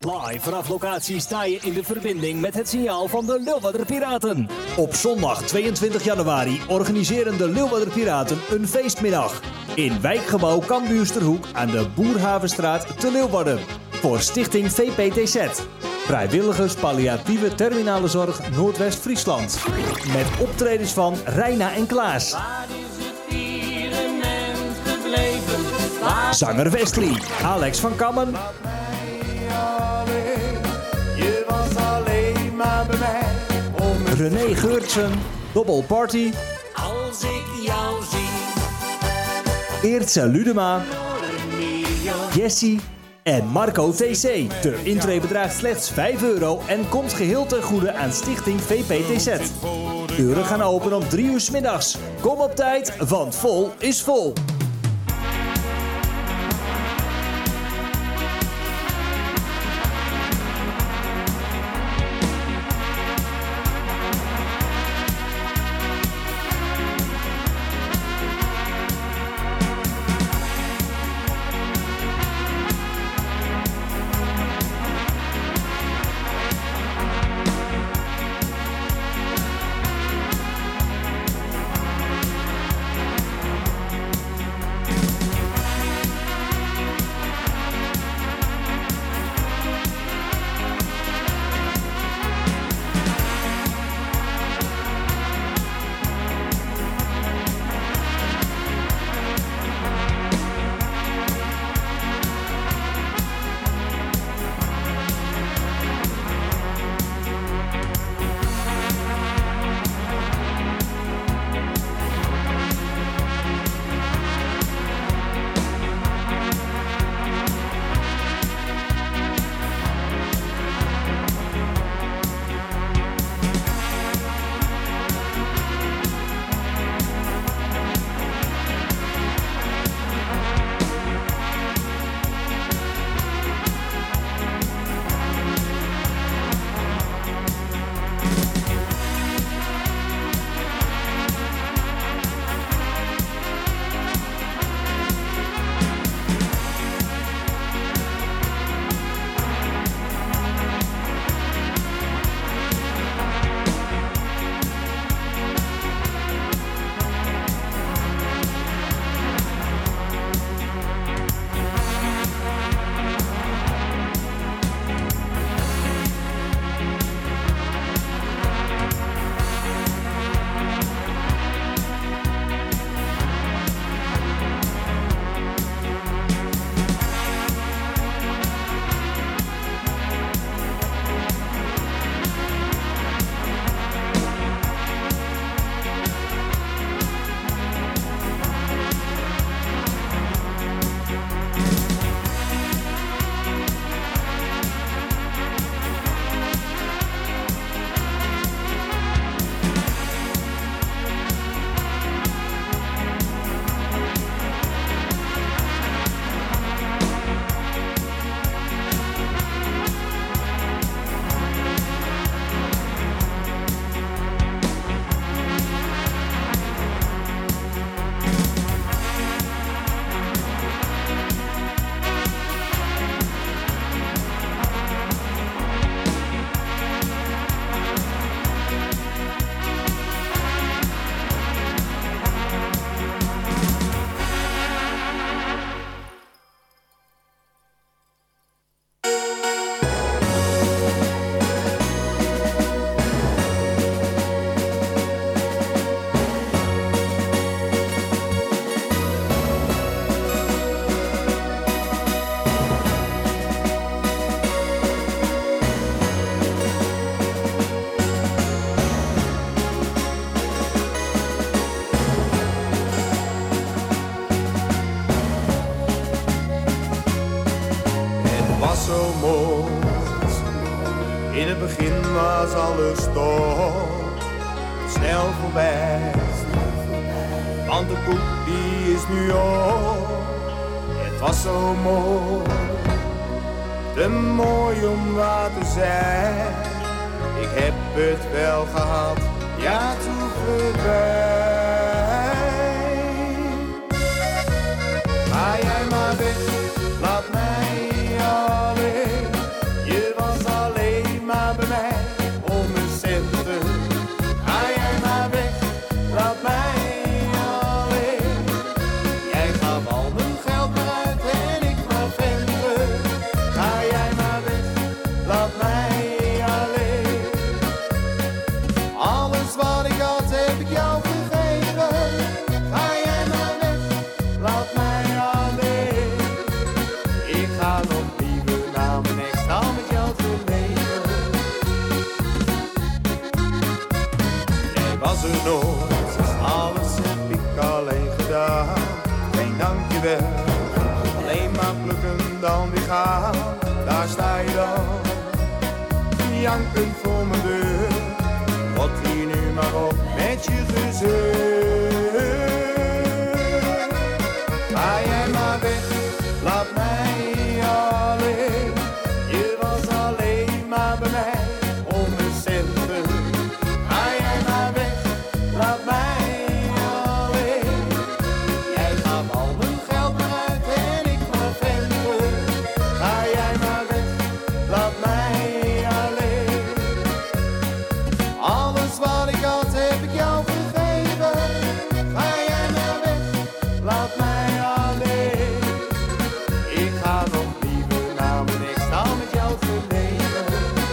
Live vanaf locatie sta je in de verbinding met het signaal van de Leeuwarder Piraten. Op zondag 22 januari organiseren de Leeuwarder Piraten een feestmiddag. In wijkgebouw Cambuursterhoek aan de Boerhavenstraat te Leeuwarden. Voor stichting VPTZ. Vrijwilligers palliatieve terminale zorg Noordwest-Friesland. Met optredens van Reina en Klaas. Waar is het firmament gebleven? Zanger Wesley, Alex van Kammen. Je was alleen maar bij mij. René Geurtsen, Double Party. Als ik jou zie. Eertse Ludema. Jessie en Marco TC. De intree bedraagt slechts €5 en komt geheel ten goede aan stichting VPTZ. Deuren gaan open om 3 uur 's middags. Kom op tijd, want vol is vol. Zo mooi. In het begin was alles toch snel voorbij. Want de koek die is nu op. Het was zo mooi. Te mooi om waar te zijn. Ik heb het wel gehad. Ja, toe voorbij. Ga jij maar weg. Laat mij alleen. Je janken voor mijn deur. Wat hier nu maar op met je gezeur. Ga jij maar weg, laat mij alleen. Je was alleen maar bij mij om een centen. Ga jij maar weg, laat mij alleen. Jij gaf al mijn geld maar uit en ik maar venten. Ga jij maar weg, laat mij alleen. Alles wat ik had heb ik jou gegeven. Ga jij maar weg, laat mij alleen. Ik ga nog liever naar mijn ex dan met jou te leven.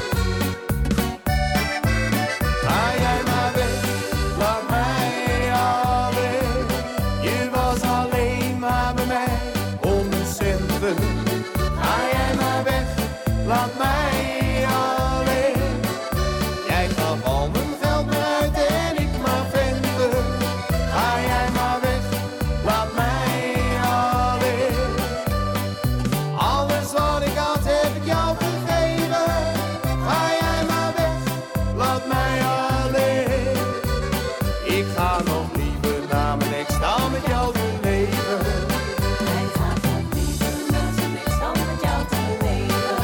Ga jij maar weg, laat mij alleen. Je was alleen maar bij mij om een centen. Ga jij maar weg, laat mij alleen. Jij gaf al mijn geld maar uit en ik maar venten. Ga jij maar weg, laat mij alleen. Alles wat ik had heb ik jou gegeven. Ga jij maar weg, laat mij alleen. Ik ga nog liever naar mijn ex dan met jou te leven. Hij gaat nog liever naar zijn ex dan met jou te leven.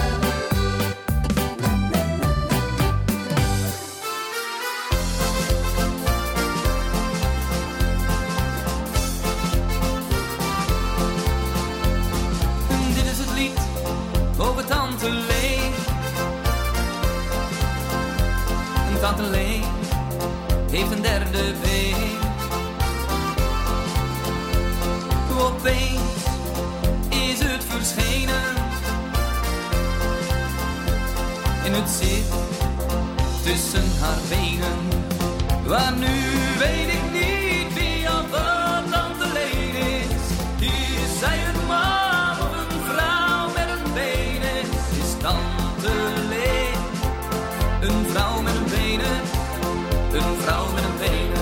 Dit is het lied over Tante Leen. En Tante Leen heeft een derde been. Opeens is het verschenen. En het zit tussen haar benen. Waar nu weet ik niet wie of wat Tante Leen is. Is zij een man of een vrouw met een benen? Is Tante Leen een vrouw met een benen? Een vrouw met een benen.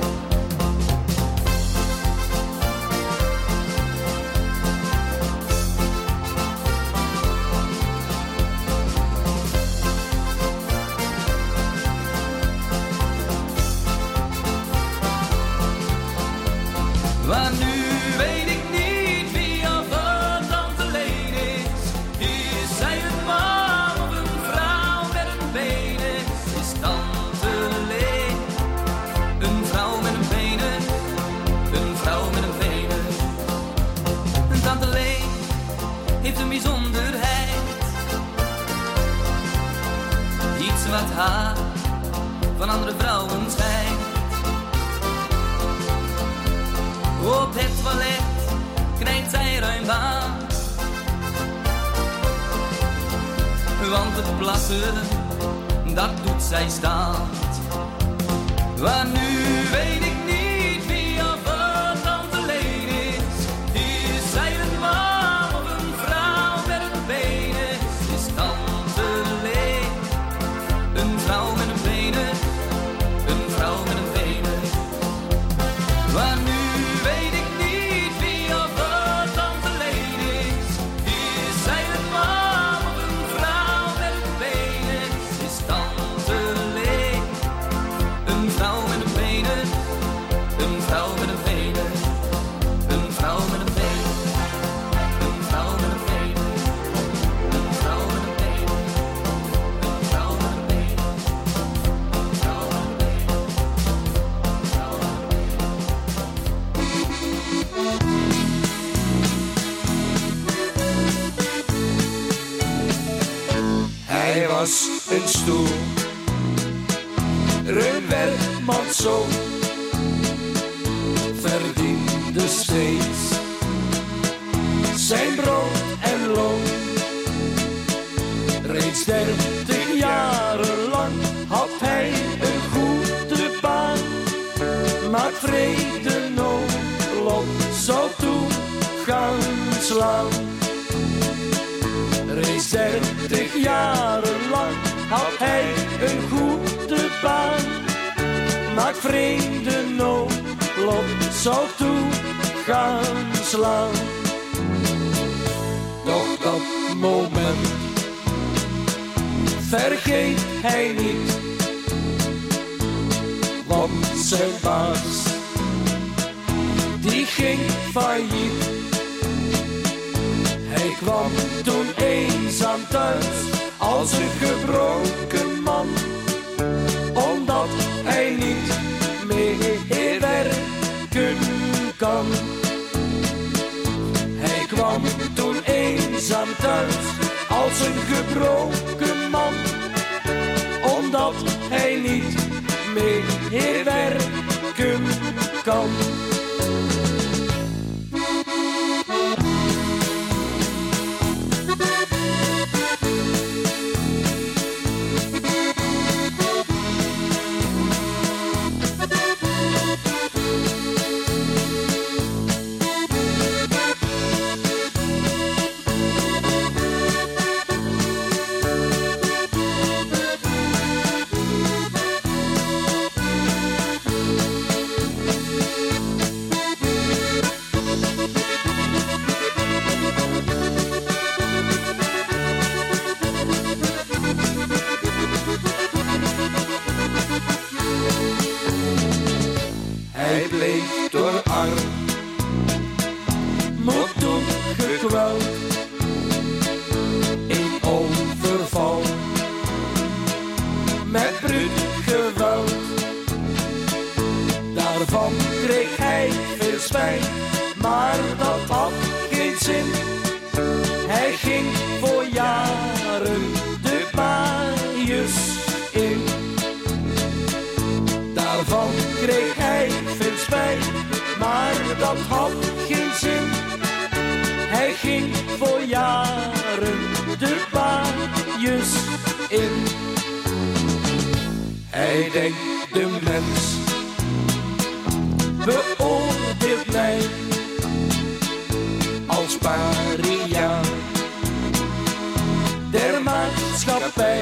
Maar nu weet ik niet wie of wat Tante Leen is. Is zij een man of een vrouw met een benen? Is Tante Leen een vrouw met een benen? Een vrouw met een benen. En Tante Leen heeft een bijzonderheid. Iets wat haar van andere vrouwen scheidt. Op het toilet krijgt zij ruim baan. Want het plassen, dat doet zij staand. Maar nu weet ik niet wie of wat Tante Leen is. Is zij een man of een vrouw met een benen? Is Tante Leen een vrouw met een benen? Een vrouw met een benen. Maar nu weet ik niet wie of wat Tante Leen is. Is zij een man of een vrouw met een benen? Is Tante Leen een vrouw met een benen? Een vrouw met een benen. Een vrouw met een benen. Een vrouw met een benen. Een vrouw met een benen. Een vrouw met een benen. Een vrouw met een benen. Een vrouw met een Hij was een stoer, werkmanszoon, verdiende steeds zijn brood en loon. Reeds 30 jaren lang had hij een goede baan, maar vrede noodlot zou toe gaan slaan. Reeds 30 jaren lang had hij een goede baan, maar vrede noodlot zou toe gaan slaan. Doch dat moment vergeet hij niet. Want zijn baas, die ging failliet. Hij kwam toen eenzaam thuis als een gebroken man, omdat hij niet meer werken kan. Hij kwam toen eenzaam thuis als een gebroken man, omdat hij niet meer werken kan. Hij bleef door arm, maar toen gekweld in overval met bruut geweld. Daarvan kreeg hij veel spijt, maar dat had geen zin. Hij ging voor jaren de baaiers in. Daarvan kreeg hij veel spijt, maar dat had geen zin. Hij ging voor jaren de baaiers in. Hij denkt de mens beoordeelt mij als paria der maatschappij.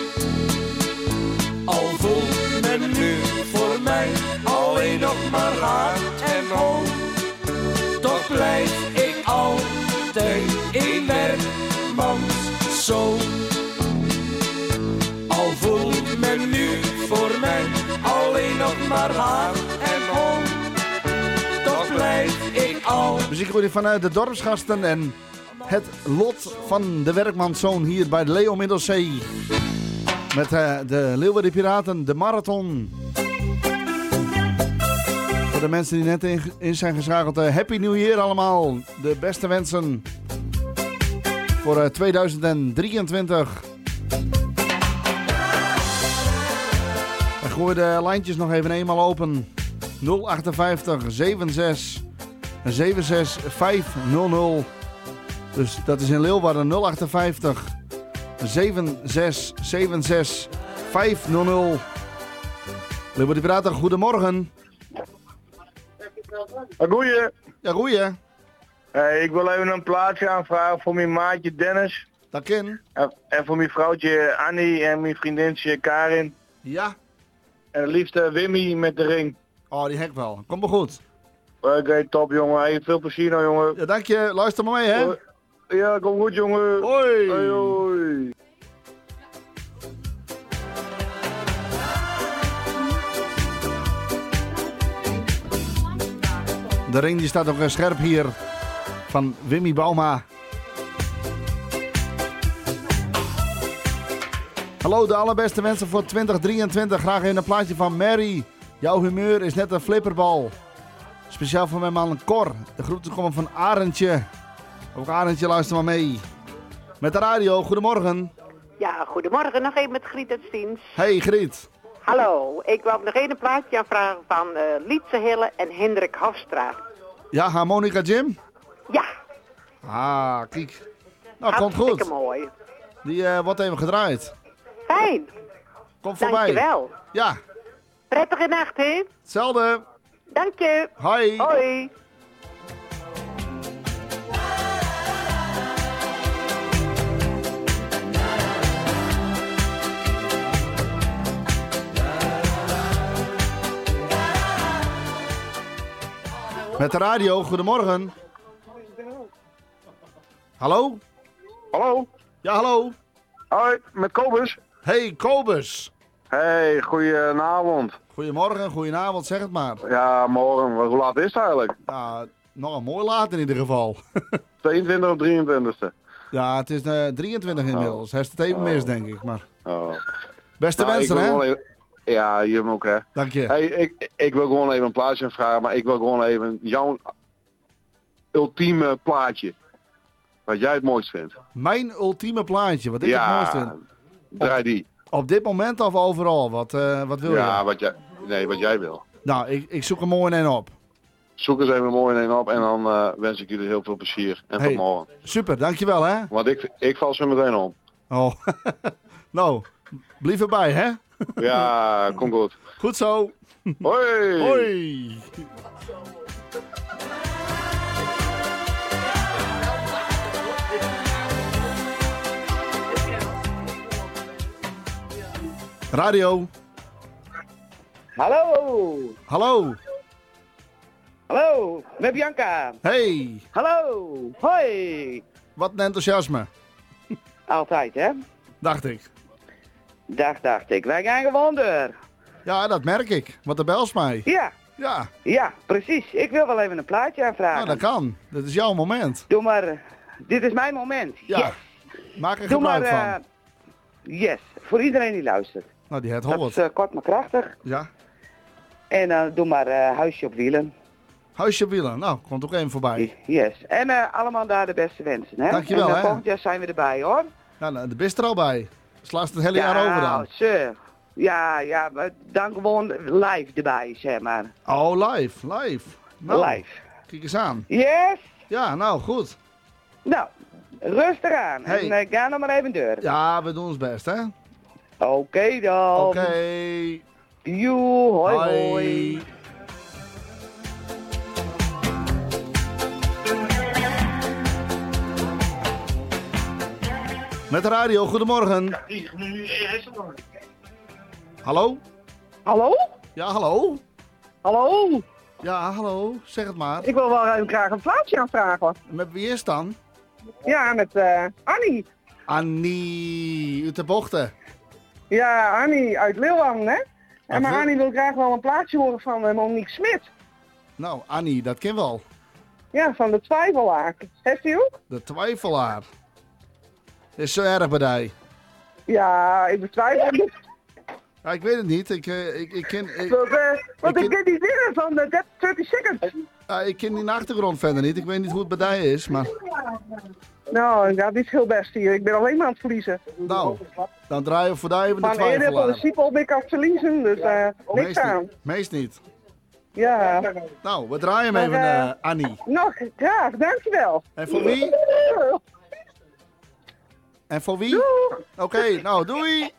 Al voelt men nu voor mij alleen nog maar haat en hoon, toch blijf ik altijd een werkmanszoon. Al voelt men nu voor mij alleen nog maar haat en hoon, toch blijf ik altijd. Muziek hoor je vanuit de dorpsgasten en het lot van de werkmanszoon hier bij de Leo Middelzee. Met de Leeuwarden Piraten, de marathon. Voor de mensen die net in zijn geschakeld, Happy New Year allemaal. De beste wensen voor 2023. Ik gooi de lijntjes nog even eenmaal open. 058 76 76 500. Dus dat is in Leeuwarden 058 7676 500. Leeuwarden Piraten, goedemorgen. Goeie. Ja, goeie. Ik wil even een plaatsje aanvragen voor mijn maatje Dennis. Dat ken. En voor mijn vrouwtje Annie en mijn vriendinnetje Karin. Ja. En het liefste Wimmy met de ring. Oh, die hek wel. Kom maar goed. Oké, top jongen. Hey, veel plezier nou jongen. Ja, dank je. Luister maar mee, hè. Ja, kom goed jongen. Hoi. Hoi, hoi. De ring die staat ook scherp hier van Wimmy Bauma. Hallo, de allerbeste wensen voor 2023. Graag in een plaatje van Mary. Jouw humeur is net een flipperbal. Speciaal voor mijn man Cor. De groeten komen van Arendtje. Ook Arendtje, luister maar mee. Met de radio, goedemorgen. Ja, goedemorgen. Nog even met Griet uit Stiens. Hey Griet. Hallo, ik wil nog even een plaatje aanvragen van Lietse Hille en Hendrik Hofstra. Ja, Harmonica Jim? Ja. Ah, kijk. Nou, komt goed. Hartstikke mooi. Die wordt even gedraaid. Fijn. Kom voorbij. Dankjewel. Ja. Prettige nacht, hè? Hetzelfde. Dank je. Hoi. Hoi. Met de radio, goedemorgen. Hallo? Hallo? Ja, hallo. Hoi, met Kobus. Hey, Kobus. Hey, goedenavond. Goedemorgen, goedenavond, zeg het maar. Ja, morgen. Hoe laat is het eigenlijk? Ja, nog een mooi laat in ieder geval. 22 of 23e? Ja, het is 23 inmiddels. Hij is het even mis, denk ik. Maar Oh. beste Nou, wensen, ik wil hè? gewoon even- Ja, je ook, hè. Dank je. Hey, ik wil gewoon even een plaatje vragen, maar ik wil gewoon even jouw ultieme plaatje. Wat jij het mooist vindt. Mijn ultieme plaatje, wat ik het mooist vind. Draai die. Op dit moment of overal? Wat wil Ja, je? wat jij wil. Nou, ik zoek er mooi een op. Zoek eens even mooi een op en dan wens ik jullie heel veel plezier. En Hey. tot morgen. Super, dankjewel, hè? Want ik val zo meteen om. Oh, nou, blijf erbij, hè? Ja, komt goed. Goed zo. Hoi! Hoi. Radio. Hallo. Hallo. Hallo, met Bianca. Hey, Hallo. Hoi. wat een enthousiasme, Altijd, hè? dacht ik. Dacht ik. Wij gaan gewoon door. Ja, dat merk ik. Wat de bels mij. Ja, Ja, precies. Ik wil wel even een plaatje aanvragen. nou, dat kan. Dat is jouw moment. Doe maar, dit is mijn moment. Ja, Yes. maak er Doe maar, gebruik van. yes. Voor iedereen die luistert. Nou, die het Dat hoort. is kort maar krachtig. Ja. En doe maar Huisje op Wielen. Huisje op wielen. Nou, komt ook even voorbij. Yes. En allemaal daar de beste wensen, hè? Dankjewel, en, hè. volgend jaar zijn we erbij, hoor. Ja, nou, de bist er al bij. Slaat het hele jaar over dan. Sir. Ja, maar dan gewoon live erbij, zeg maar. Oh, live. Nou, Live. kijk eens aan. Yes. Ja, nou, goed. Nou, rustig aan. Hey. En ga nog maar even door. Ja, we doen ons best, hè? Oké dan. Oké. Joe, hoi. Met de radio, goedemorgen. Hallo? Hallo? Ja, hallo? Hallo? Ja, hallo. Zeg het maar. Ik wil wel even graag een plaatje aanvragen. Met wie is het dan? Ja, met Annie. Annie uit de bochten. Ja, Annie uit Leeuwarden, hè? En maar wil- Annie wil graag wel een plaatje horen van Monique Smit. Nou, Annie, dat ken wel. Ja, van de Twijfelaar. Heeft u ook? De twijfelaar. Is zo erg bij die. Ja, ik betwijfel niet. Ja, ik weet het niet. Ik ken... Want ik ik ken die dingen van de 30 Seconds. Ik ken die achtergrond verder niet. Ik weet niet hoe het bij die is, maar... Nou, ja, dit is heel best hier. Ik ben alleen maar aan het verliezen. Nou, dan draaien we voor die even de Van eerder van de twijfelaar. Siepel ben ik aan het verliezen, dus niks aan. Meest niet. Ja. Nou, we draaien hem Maar, even, Annie. Nog graag, dankjewel. En voor wie? En voor wie? Oké, nou, doei!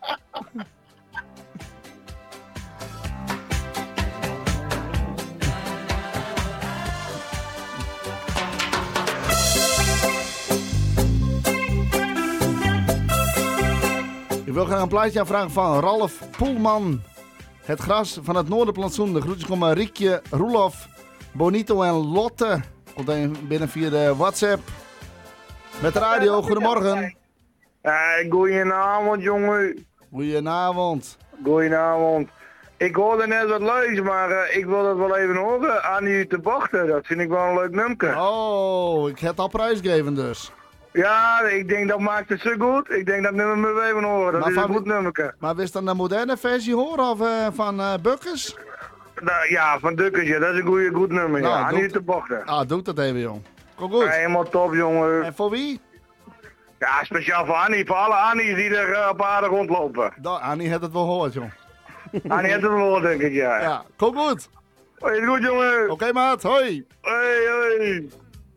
Ik wil graag een plaatje aanvragen van Ralf Poelman. Het gras van het Noorderplantsoen. De groetjes komen Riekje, Roelof, Bonito en Lotte. Komt even binnen via de WhatsApp. Met de radio, goedemorgen. Goedenavond, jongen. Goedenavond. Goedenavond. Ik hoorde net wat leuks, maar ik wil dat wel even horen. Annie te bochten, dat vind ik wel een leuk nummer. Oh, ik heb het al prijsgeven dus. Ja, ik denk dat maakt het zo goed. Ik denk dat nummer moet even horen. Dat Maar is een van- goed nummer. Maar wist dan de moderne versie horen of van Bukkers? Nou, ja, van Dukkers, ja, dat is een goed nummer. Nou, Ja, Annie doe- te bochten. Ah, doe dat even, jong. Kom goed. Ja, helemaal top, jongen. En voor wie? Ja, speciaal voor Annie, voor alle Annies die er op aarde rondlopen. Annie had het wel gehoord, jong. Annie heeft het wel, denk ik, ja. Ja, kom goed. Hoi, goed, jongen. Oké, maat. Hoi. Hoi.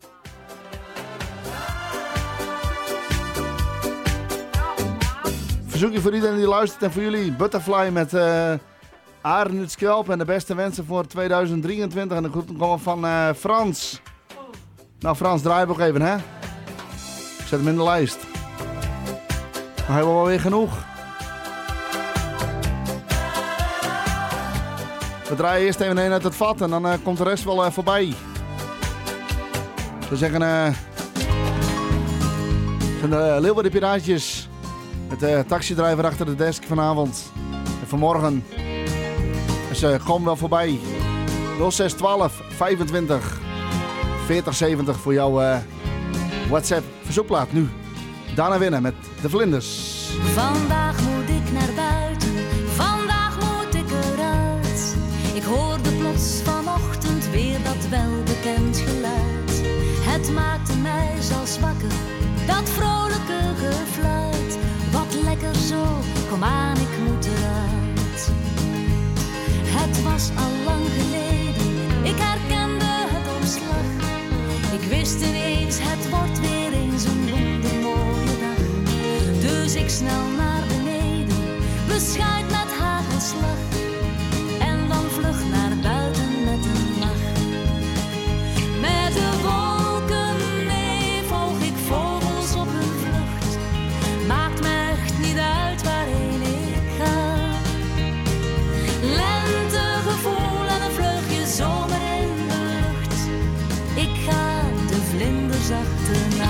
Verzoekje voor iedereen die luistert en voor jullie. Butterfly met Arend uit Skelp. En de beste wensen voor 2023. En de groeten komen van Frans. Nou, Frans, draai hem ook even, hè. Ik zet hem in de lijst. Dan hebben we wel weer genoeg. We draaien eerst even een uit het vat en dan komt de rest wel voorbij. We zeggen, zijn de Leeuwarden Piraatjes Met de taxidrijver achter de desk vanavond. En vanmorgen. Dus kom wel voorbij. 0612 25 40 70 voor jouw WhatsApp verzoekplaat nu. Daarna winnen met de Vlinders. Vandaag moet ik naar buiten, vandaag moet ik eruit. Ik hoorde plots vanochtend weer dat welbekend geluid. Het maakte mij zelfs wakker, dat vrolijke gefluit. Wat lekker zo, kom aan, ik moet eruit. Het was al lang geleden, ik herkende het omslag. Ik wist ineens, het wordt weer eens een wondermooie dag. Dus ik snel naar beneden, beschaaid met hagelslag. En dan vlug naar buiten met een lach. Met de wolken mee volg ik vogels op hun vlucht. Maakt me echt niet uit waarheen ik ga. Lentegevoel en een vleugje zomer in de lucht. Ik ga de vlinders achterna.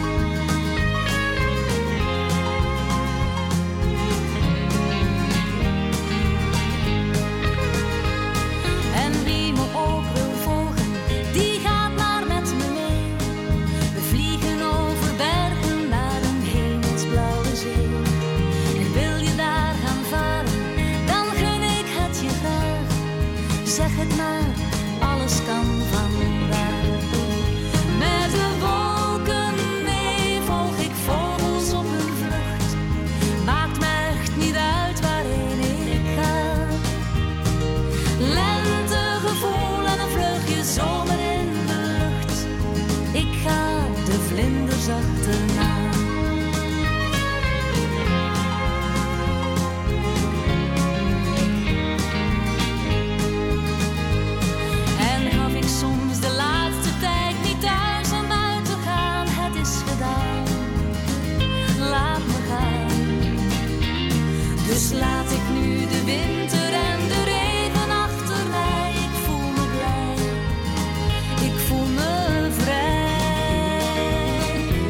En wie me ook wil volgen, die gaat maar met me mee. We vliegen over bergen naar een hemelsblauwe zee. En wil je daar gaan varen, dan gun ik het je graag. Zeg het maar, alles kan vandaag. Met de wolken mee volg ik vogels op hun vlucht. Maakt me echt niet uit waarheen ik ga. Lentegevoel en een vleugje zomer in de lucht. Ik ga de vlinders achterna. En gaf ik soms de laatste tijd niet thuis om uit te gaan. Het is gedaan, laat me gaan. Dus laat ik nu de winter en de regen achter mij. Ik voel me blij, ik voel me vrij.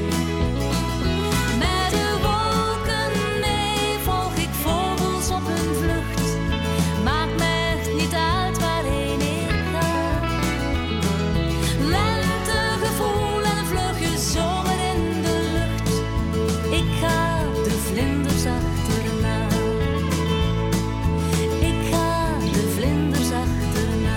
Met de wolken mee volg ik vogels op hun vlucht. Maakt me echt niet uit waarheen ik ga. Lentegevoel en een vleugje zomer in de lucht. Ik ga de vlinders achterna. Ik ga de vlinders achterna.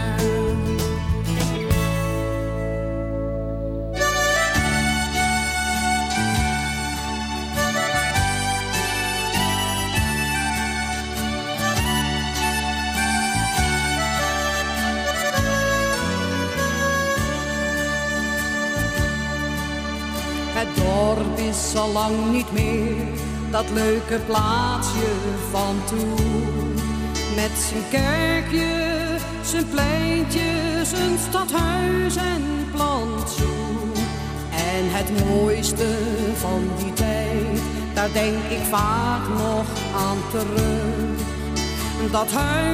Het dorp is al lang niet meer dat leuke plaatsje van toen. Met zijn kerkje, zijn pleintje, zijn stadhuis en plantsoen. En het mooiste van die tijd, daar denk ik vaak nog aan terug. Dat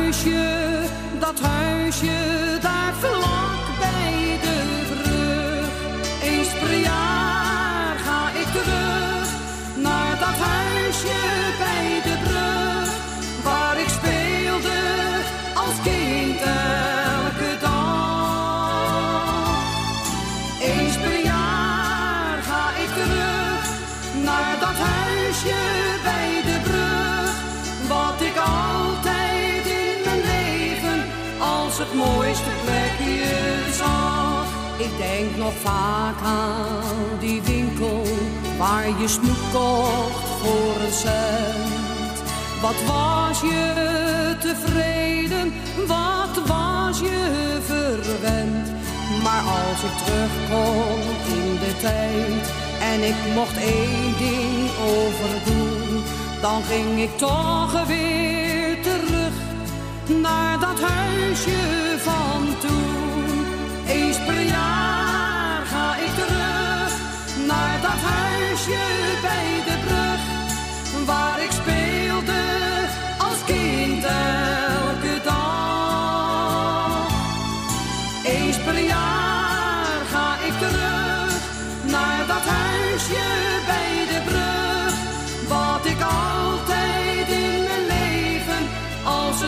huisje, daar vlak bij de brug. Eens per jaar ga ik terug naar dat huisje bij de brug. Waar ik speelde als kind elke dag. Eens per jaar ga ik terug naar dat huisje bij de brug. Wat ik altijd in mijn leven als het mooiste plekje zag. Ik denk nog vaak aan die winkel waar je snoep kocht voor een cent. Wat was je tevreden, wat was je verwend. Maar als ik terugkom in de tijd en ik mocht één ding overdoen, dan ging ik toch weer terug naar dat huisje van toen. Eens per jaar ga ik terug naar dat huisje bij de brug. Waar ik speelde als kind elke dag. Eens per jaar ga ik terug naar dat huisje bij de brug. Wat ik al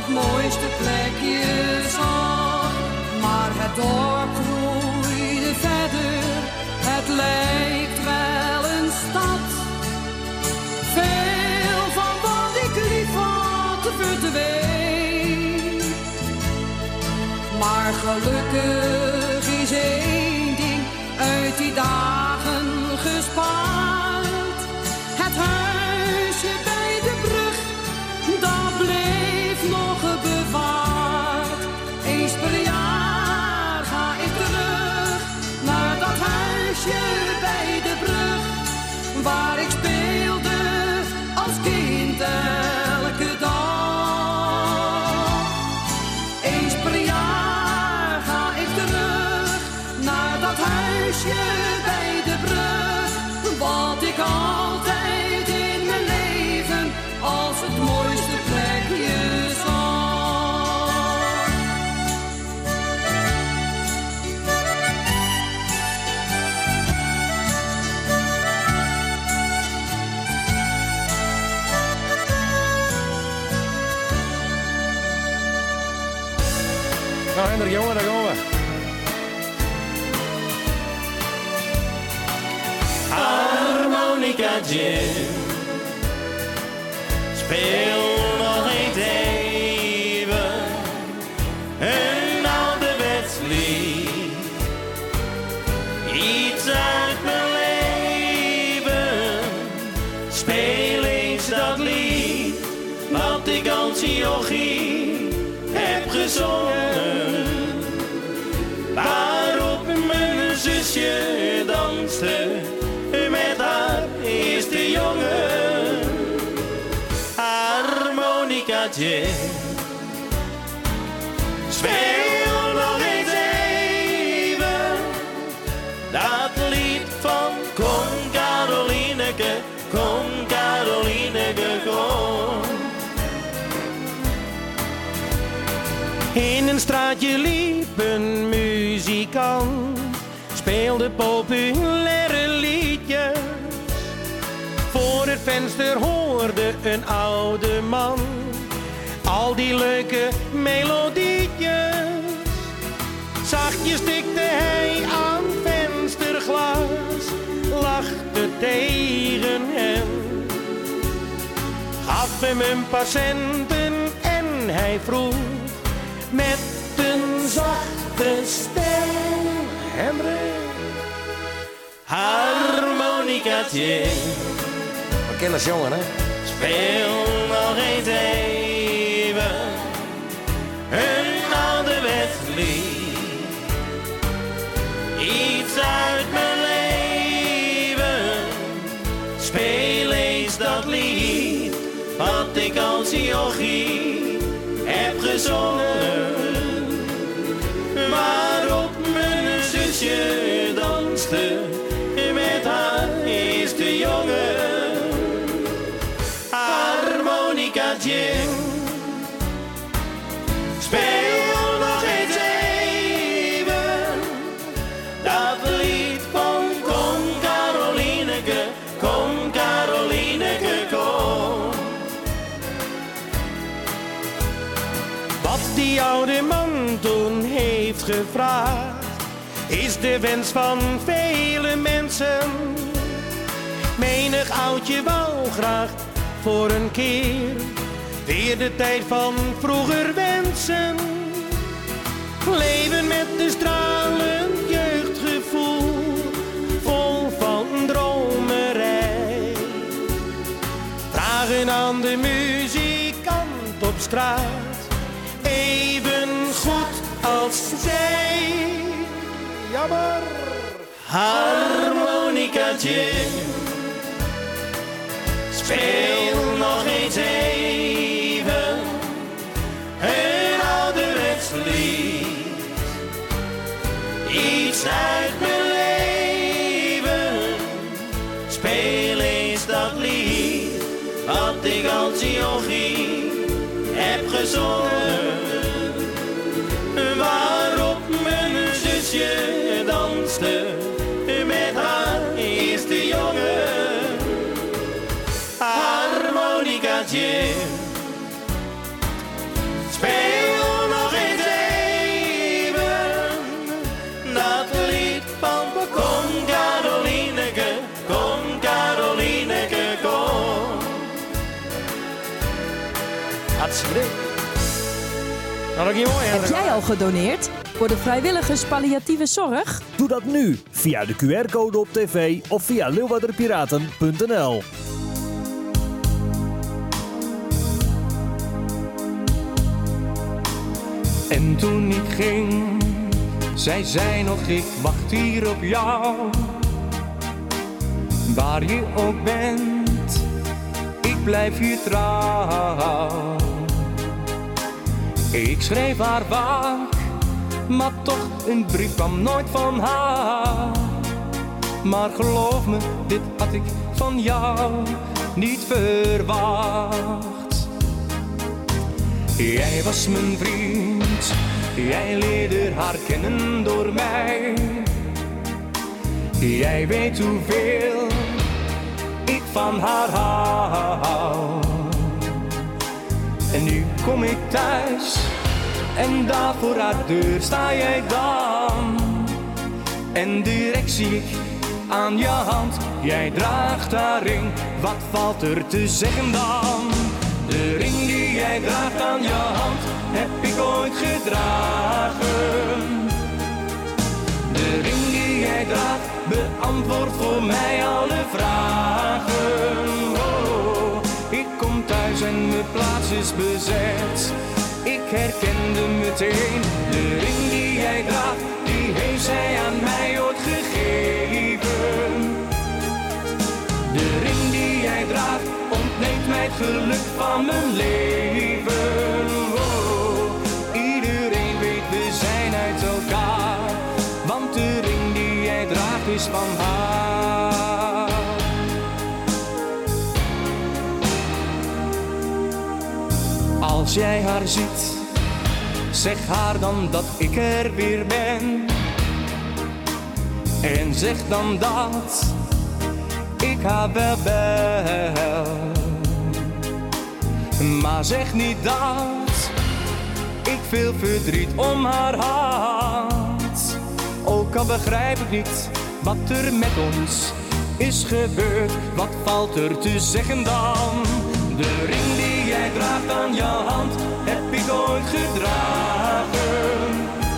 het mooiste plekje zag. Maar het dorp groeide verder, het lijkt wel een stad. Veel van wat ik lief had verdween. Maar gelukkig is één ding uit die dagen gespaard. Het huisje bij de brug, dat bleef nog bewaard. Eens per jaar ga ik terug naar dat huisje bij de brug, waar ik speelde als kind elke dag. Eens per jaar ga ik terug naar dat huisje bij de brug, wat ik altijd in mijn leven als het mooiste plekje zag. Nou Hendrik, jongen, daar gaan we. Harmonica Jim, speel nog eens even een ouderwets lied. Iets uit mijn leven, speel eens dat lied wat ik als jochie heb gezongen. Waarop mijn zusje danste met haar eerste jongen. Harmonicaatje, speel nog eens even dat lied van Kom Carolineke, kom Carolineke, kom. In een straatje liep een muzikant, speelde populaire liedjes. Voor het venster hoorde een oude man al die leuke melodietjes. Zachtjes tikte hij aan vensterglas, lachte tegen hem, gaf hem een paar centen en hij vroeg met een zachte stem: Hendrik, harmonicaatje, we kennen als jongen, hè? speel nog eens even een ouderwets lied. Iets uit mijn leven, speel eens dat lied wat ik als jochie heb gezongen. Waarop mijn zusje danste met haar eerste jongen. Harmonicaatje, speel nog eens even dat lied van Kom Carolineke, kom Carolineke, kom. Wat die oude man toen heeft gevraagd is de wens van vele mensen. Menig oudje wou graag voor een keer weer de tijd van vroeger wensen. Leven met een stralend jeugdgevoel, vol van dromerij. Vragen aan de muzikant op straat, even goed als zij. Jammer. Harmonicaatje, speel nog eens even een ouderwets lied. Iets uit mijn leven, speel eens dat lied wat ik als jochie heb gezongen. Waarop mijn zusje danste met haar eerste jongen. Harmonicaatje, Hartstikke idee. Nou, dat ging mooi. Heb jij al gedoneerd voor de vrijwilligers palliatieve zorg? Doe dat nu via de QR-code op tv of via leeuwarderpiraten.nl. En toen ik ging, zij zei nog, ik wacht hier op jou. Waar je ook bent, ik blijf je trouw. Ik schreef haar vaak, maar toch een brief kwam nooit van haar. Maar geloof me, dit had ik van jou niet verwacht. Jij was mijn vriend, jij leerde haar kennen door mij. Jij weet hoeveel ik van haar hou. En nu kom ik thuis en daar voor haar deur sta jij dan. En direct zie ik aan je hand, jij draagt haar ring. Wat valt er te zeggen dan? De ring die jij draagt aan je hand, heb ik ooit gedragen. De ring die jij draagt, beantwoordt voor mij alle vragen. Oh, ik kom thuis en mijn plaats is bezet. Ik herkende meteen de ring die jij draagt, die heeft zij aan mij ooit gegeven. De ring die jij draagt, ontneemt mij het geluk van mijn leven. Oh, iedereen weet we zijn uit elkaar, want de ring die jij draagt is van haar. Als jij haar ziet, zeg haar dan dat ik er weer ben. En zeg dan dat ik haar wel bel. Maar zeg niet dat ik veel verdriet om haar had. Ook al begrijp ik niet wat er met ons is gebeurd. Wat valt er te zeggen dan? De ring die jij draagt aan je hand, heb ik ooit gedragen.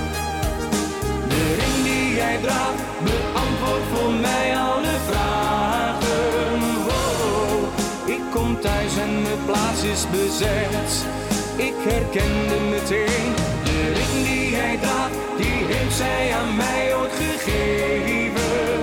De ring die jij draagt, beantwoordt voor mij alle vragen. Oh, ik kom thuis en mijn plaats is bezet. Ik herkende meteen de ring die jij draagt, die heeft zij aan mij ooit gegeven.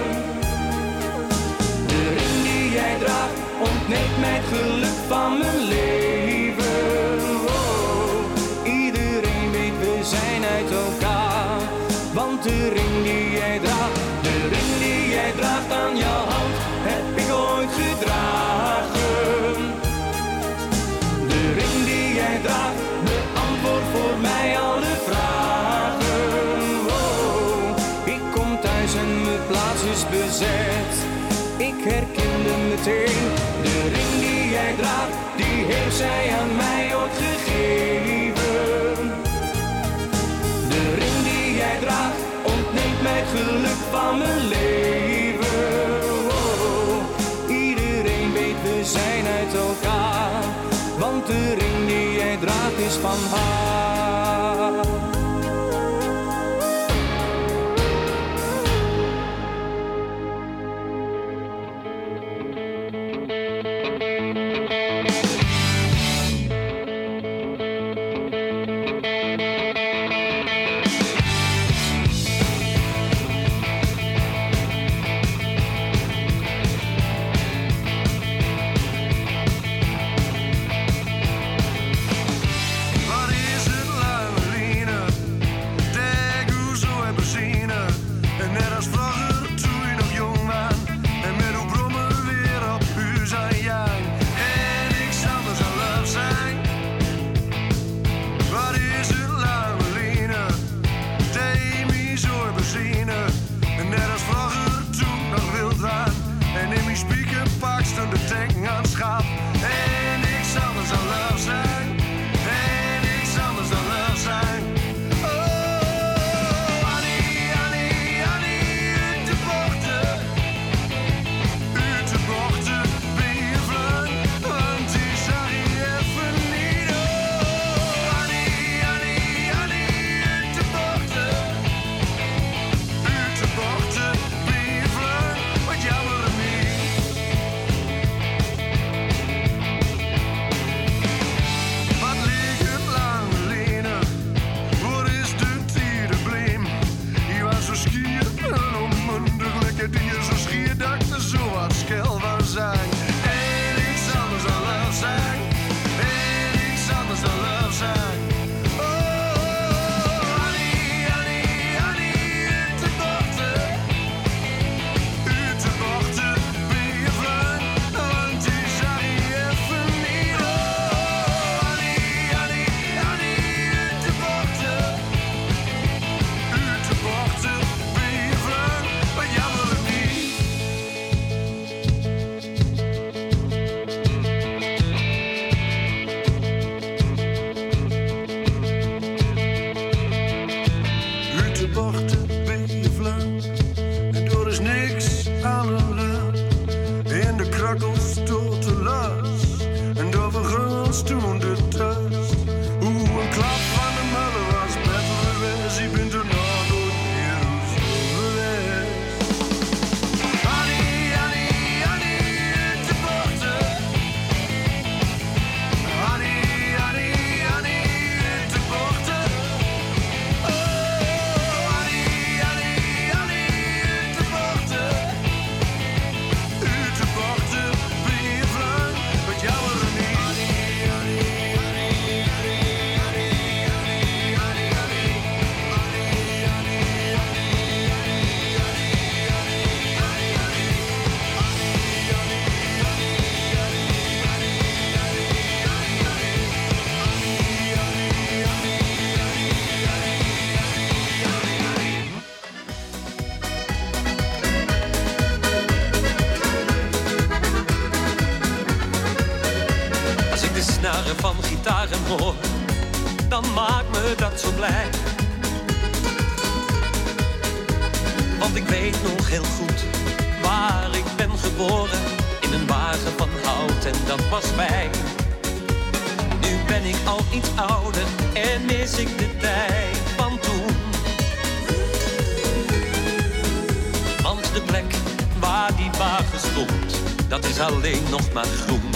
De ring die jij draagt, ontneemt mij het geluk van mijn leven. Oh, iedereen weet we zijn uit elkaar, want de ring die jij draagt, de ring die jij draagt aan je hand, heb ik ooit gedragen. De ring die jij draagt, beantwoordt voor mij alle vragen. Oh, ik kom thuis en mijn plaats is bezet. Ik herkende meteen de ring die jij draagt, die heeft zij aan mij ooit gegeven. De ring die jij draagt, ontneemt mij het geluk van mijn leven. Oh, iedereen weet we zijn uit elkaar, want de ring die jij draagt is van haar. Wat is het was toen de test. Hoe een klap van de muller was beter geweest. Ik ben toen nog nooit meer zo geweest. Annie, Annie, Annie, te bochten. Annie, Annie, Annie, te bochten. Oh, Annie, Annie, Annie, te bochten. U te bochten, ben je vlug, met jou er niet. Als ik de snaren van gitaren hoor, dan maakt me dat zo blij. Want ik weet nog heel goed waar ik ben geboren. In een wagen van hout en dat was fijn. Nu ben ik al iets ouder en mis ik de tijd van toen. Want de plek waar die wagen stond, dat is alleen nog maar groen.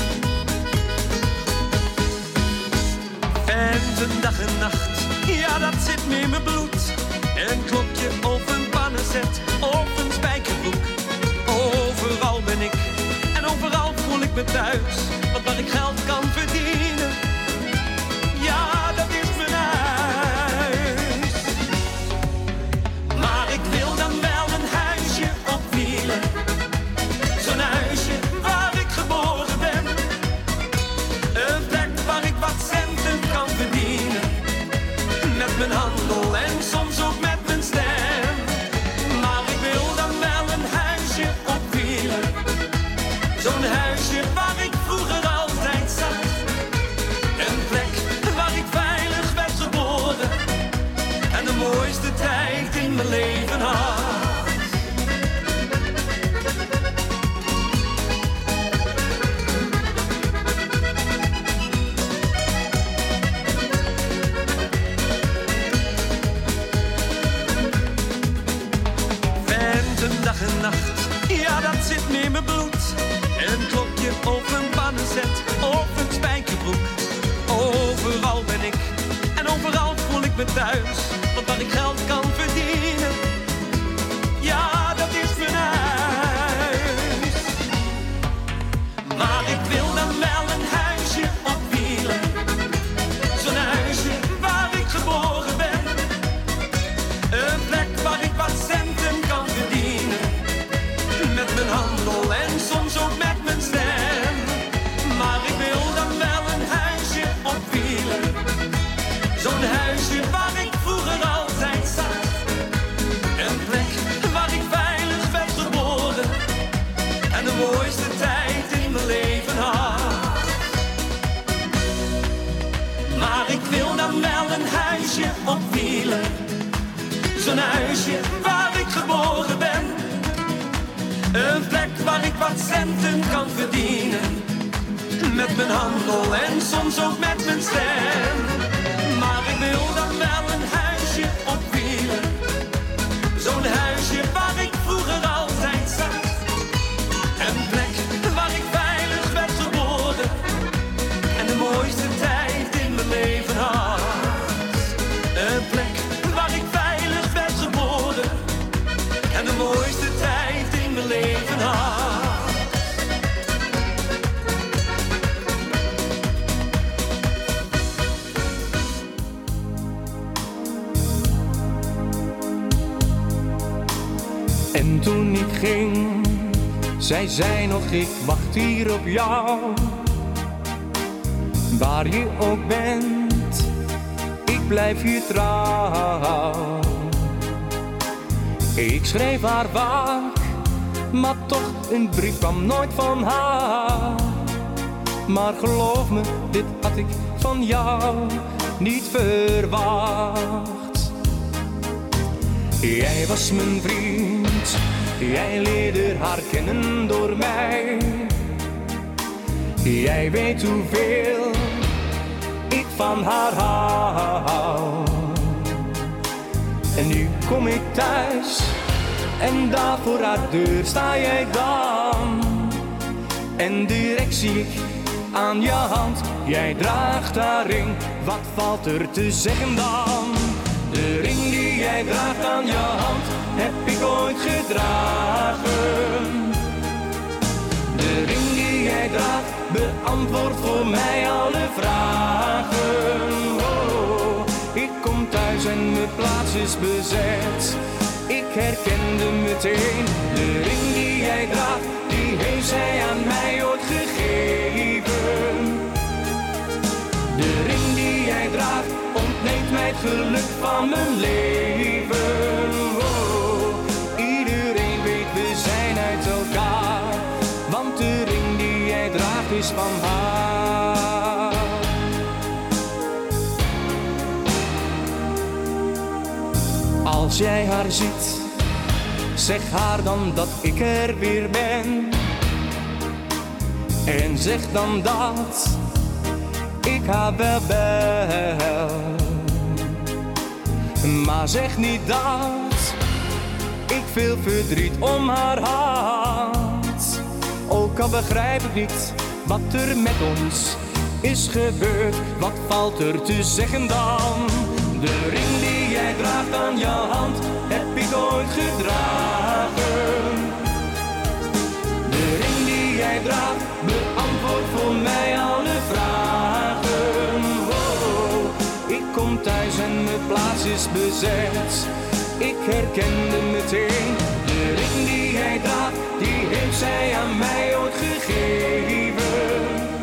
Venten dag en nacht, ja dat zit me in mijn bloed. Een klokje of een pannenzet of een spijkerbroek. Overal ben ik en overal voel ik me thuis. Want waar ik geld kan verdienen, ja dat is mijn huis. Maar ik wil dan wel een huisje op wielen. Zo'n huisje waar ik geboren ben. Een plek waar ik wat centen kan verdienen. Met mijn handel en soms ook met mijn stem. Maar ik wil dan wel een huisje op wielen. Zo'n huisje waar ik vroeger altijd zat. Een plek waar ik veilig werd geboren. En de mooiste tijd in mijn leven had. Venten dag en nacht, ja dat zit me in mijn bloed. Een klokje of een pannenzet of een spijkerbroek. Overal ben ik en overal voel ik me thuis. Want waar ik geld kan verdienen, ja dat is mijn huis. Maar ik wil dan wel een huisje op wielen. Zo'n huisje waar ik geboren ben. Een plek waar ik wat centen kan verdienen. Met mijn handel en soms ook met mijn stem. Maar ik wil dan wel een huisje op wielen. Zo'n huisje waar ik vroeger altijd zat. Een plek waar ik veilig werd geboren. En de mooiste tijd in mijn leven had. Maar ik wil dan wel een huisje op wielen. Zo'n huisje waar ik geboren ben. Een plek waar ik wat centen kan verdienen. Met mijn handel en soms ook met mijn stem. Maar ik wil dan wel een huisje op wielen. Zo'n huisje waar ik vroeger altijd zat. Een plek waar ik veilig werd geboren. En de mooiste tijd in mijn leven had. Een plek waar ik veilig werd geboren. En de mooiste tijd in mijn leven had. En toen ik ging, zij zei nog ik wacht hier op jou. Waar je ook bent, ik blijf je trouw. Ik schreef haar vaak, maar toch een brief kwam nooit van haar. Maar geloof me, dit had ik van jou niet verwacht. Jij was mijn vriend, jij leerde haar kennen door mij. Jij weet hoeveel van haar hou. En nu kom ik thuis en daar voor haar deur sta jij dan. En direct zie ik aan je hand, jij draagt haar ring, wat valt er te zeggen dan? De ring die jij draagt aan je hand, heb ik ooit gedragen. De ring die jij draagt, beantwoordt voor mij alle vragen. Oh, ik kom thuis en mijn plaats is bezet. Ik herkende meteen de ring die jij draagt, die heeft zij aan mij ooit gegeven. De ring die jij draagt, ontneemt mij het geluk van mijn leven. Oh, iedereen weet we zijn uit elkaar, want de ring die jij draagt is van haar. Als jij haar ziet, zeg haar dan dat ik er weer ben. En zeg dan dat ik haar wel bel. Maar zeg niet dat ik veel verdriet om haar had. Ook al begrijp ik niet wat er met ons is gebeurd. Wat valt er te zeggen dan? De ring die jij draagt aan je hand, heb ik ooit gedragen. De ring die jij draagt, beantwoordt voor mij alle vragen. Oh, ik kom thuis en mijn plaats is bezet. Ik herkende meteen de ring die jij draagt, die heeft zij aan mij ooit gegeven.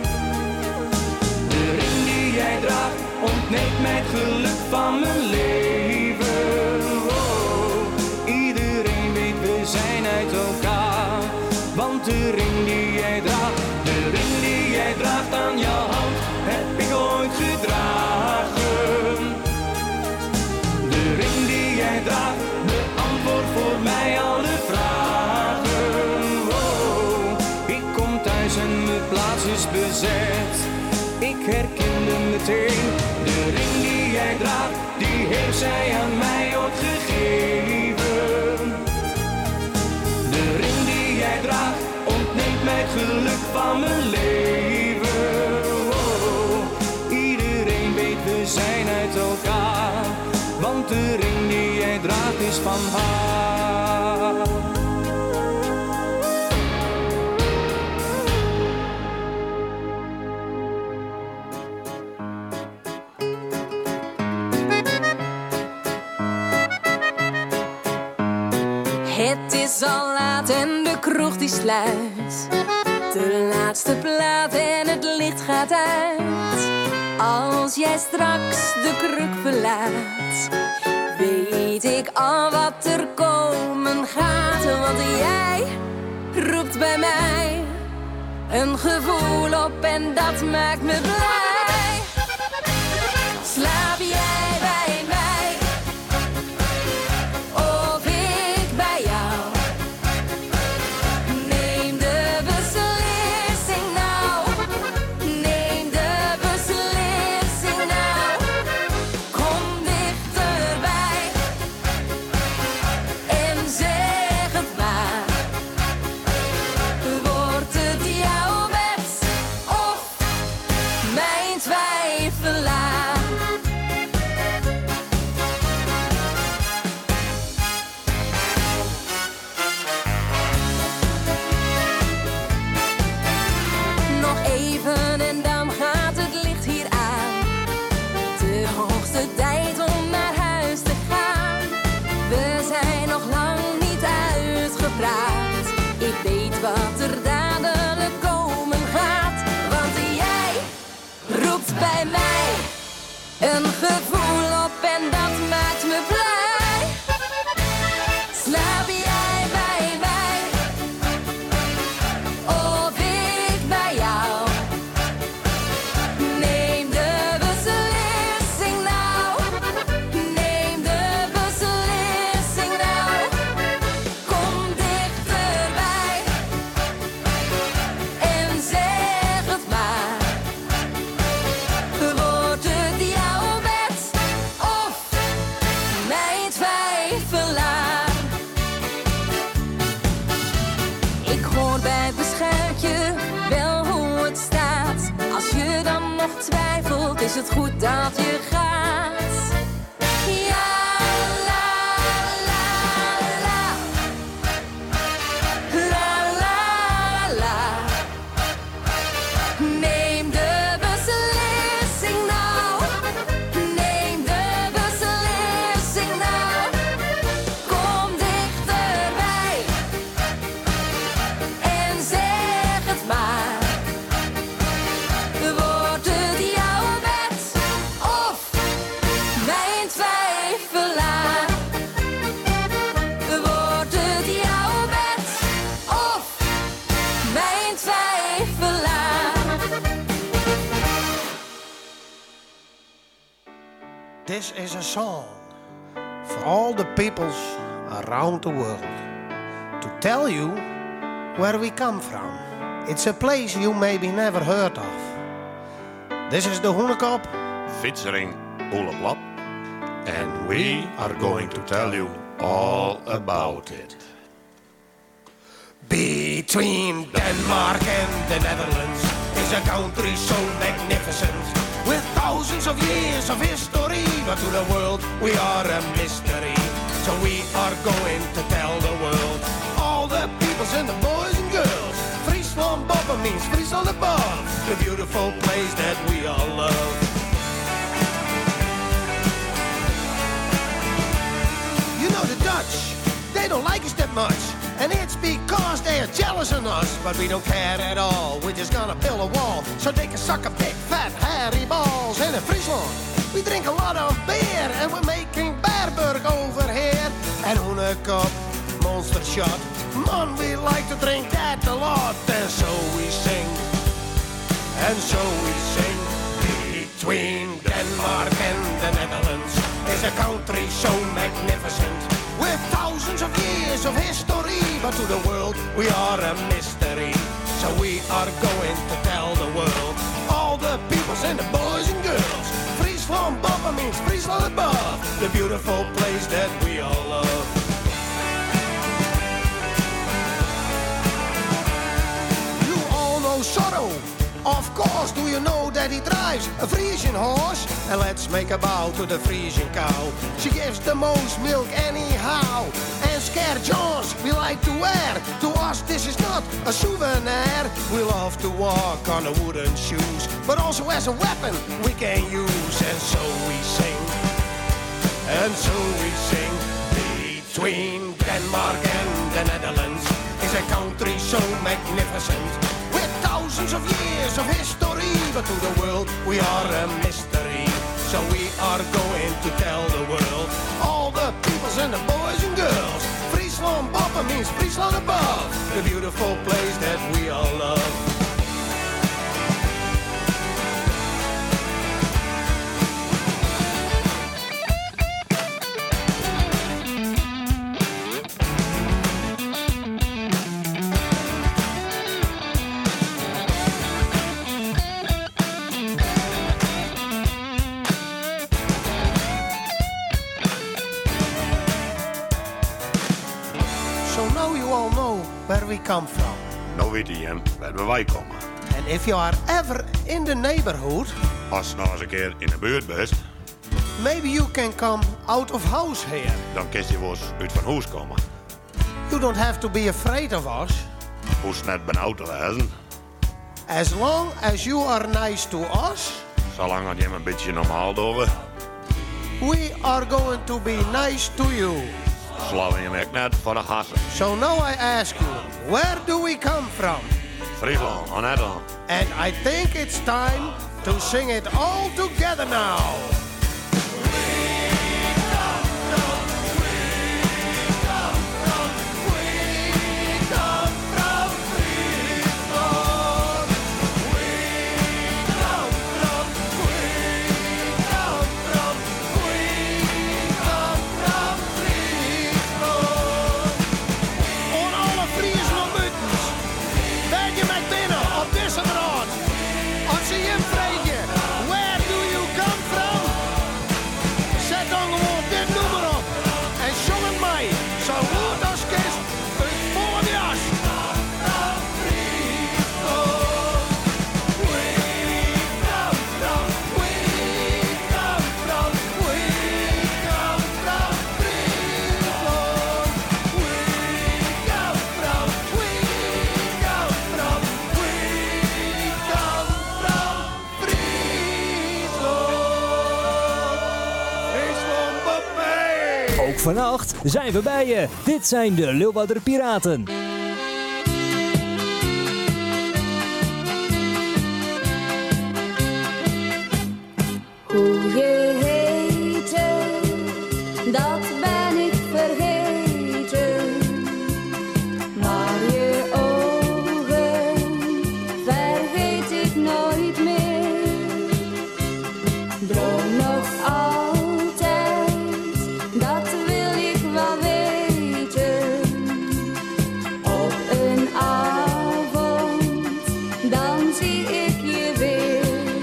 De ring die jij draagt, ontneemt mij het geluk van mijn leven. Oh, iedereen weet we zijn uit elkaar, want de ring die jij draagt, de ring die jij draagt aan je hand, heb ik ooit gedragen. De ring die jij draagt, beantwoordt voor mij alle vragen. Oh, ik kom thuis en mijn plaats is bezet. Ik herkende meteen de ring die jij draagt, die heeft zij aan mij ooit gegeven. De ring die jij draagt, ontneemt mij het geluk van mijn leven. Oh, iedereen weet we zijn uit elkaar, want de ring die jij draagt is van haar. Het is al laat en de kroeg die sluit. De laatste plaat en het licht gaat uit. Als jij straks de kruk verlaat, weet ik al wat er komen gaat. Want jij roept bij mij een gevoel op en dat maakt me blij. Slaap jij bij mij? Mij is het goed dat je gaat. Ja, la, la, la. La, la, la. Neem de beslissing nou. Neem de beslissing nou. Kom dichterbij. En zeg het maar. Wordt het jouw bed of mijn twijfelaar? Wordt het jouw bed of mijn twijfelaar? This is a song for all the peoples around the world to tell you where we come from. It's a place you maybe never heard of. This is the Hoenekop featuring Ole Blap, and we are going to tell you all about it. Between Denmark and the Netherlands is a country so magnificent, with thousands of years of history, but to the world we are a mystery. So we are going to tell the world, all the peoples and the boys and girls, Friesland Boppen means Friesland above, the beautiful place that we all love. You know the Dutch, they don't like us that much, and it's because they are jealous of us, but we don't care at all. We're just gonna build a wall so they can suck a big fat hairy balls. And in Friesland, we drink a lot of beer, and we're making Baerburg over here. And Hoenekop, Monster Shot, man, we like to drink that a lot. And so we sing, and so we sing. Between Denmark and the Netherlands is a country so magnificent, with thousands of years of history, but to the world we are a mystery. So we are going to tell the world, all the peoples and the boys and girls, Friesland Boppen means Friesland above, the beautiful place that we all love. You all know Sorrow. Of course, do you know that he drives a Frisian horse? And let's make a bow to the Frisian cow. She gives the most milk anyhow. And Scare Johns we like to wear. To us this is not a souvenir. We love to walk on the wooden shoes, but also as a weapon we can use. And so we sing, and so we sing. Between Denmark and the Netherlands is a country so magnificent, with thousands of years of history, but to the world we are a mystery. So we are going to tell the world, all the peoples and the boys and girls, Friesland Boppen means Friesland above, the beautiful place that we all love. Where we come from. Nou weet je waar wij komen. And if you are ever in the neighborhood, als je nou eens een keer in de buurt bent, maybe you can come out of house here. Dan kun je wel eens uit van huis komen. You don't have to be afraid of us. Hoes net benauwd te wezen. As long as you are nice to us. Zolang dat je een beetje normaal doet. We are going to be nice to you. Slaan je me net voor de gassen. So now I ask you, where do we come from? Friesland, or Nederland. And I think it's time to sing it all together now. Where do you come from? Ook vannacht zijn we bij je. Dit zijn de Leeuwarder Piraten. Hoe je heette, dat ben ik vergeten. Maar je ogen vergeet ik nooit meer. Droom nog altijd, dat wil ik wel weten. Op een avond, dan zie ik je weer.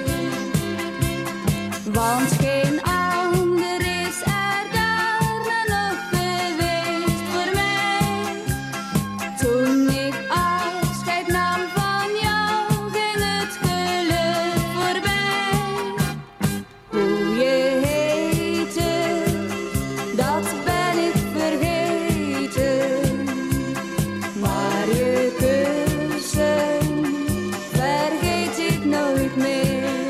Want geen ander is er daarna nog geweest voor mij. Toen ik afscheid nam van jou, ging het geluk voorbij. Hoe je heette, dat ben ik vergeten. Maar je kussen vergeet ik nooit meer.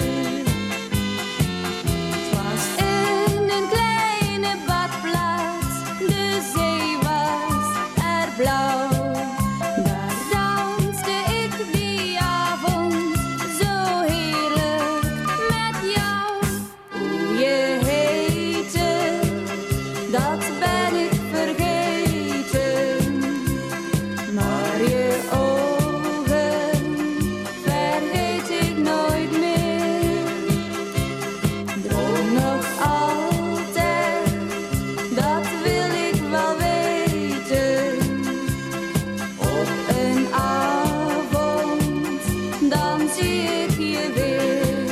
In een kleine badplaats, de zee was er blauw. Daar danste ik die avond zo heerlijk met jou. Hoe je heette, dat ben ik vergeten. Maar je ogen vergeet ik nooit meer. Droom nog altijd, dat wil ik wel weten. Op een avond, dan zie ik je weer.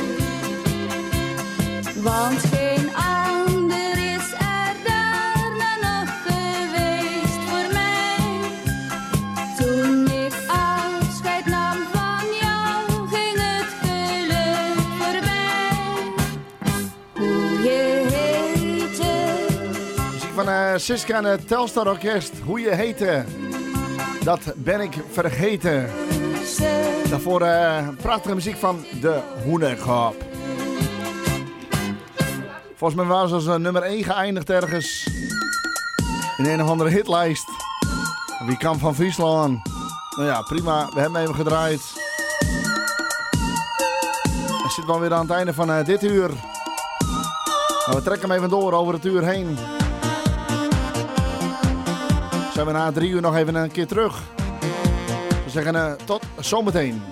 Want geen ander is er daarna nog geweest voor mij. Toen ik afscheid nam van jou, ging het geluk voorbij. Hoe je heette. Muziek van Siska en het Telstar Orkest. Hoe je heette, dat ben ik vergeten. Daarvoor prachtige muziek van de Hoenekop. Volgens mij waren ze als nummer 1 geëindigd ergens in een of andere hitlijst. Wie kan van Friesland? Nou ja, prima. We hebben hem gedraaid. We zitten alweer aan het einde van dit uur. Nou, we trekken hem even door over het uur heen. Zijn we na 3 uur nog even een keer terug. We zeggen tot zometeen.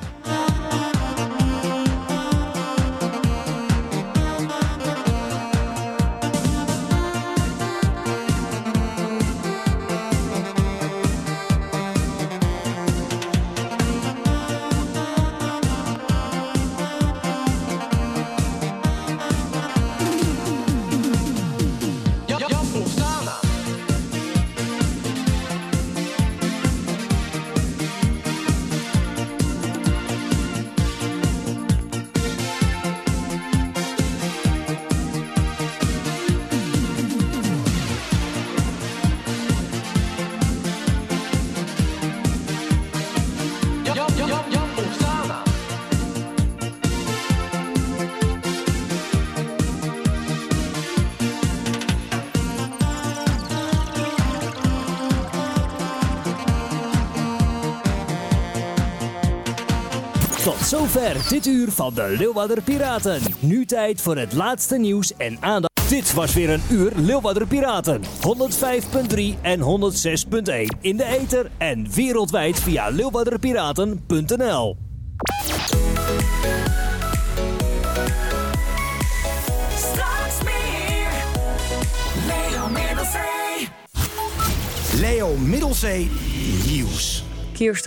Tot zover dit uur van de Leeuwarder Piraten. Nu tijd voor het laatste nieuws en aandacht. Dit was weer een uur Leeuwarder Piraten. 105.3 en 106.1 in de ether en wereldwijd via leeuwarderpiraten.nl. Straks meer. Leo Middelzee. Leo Middelzee Nieuws.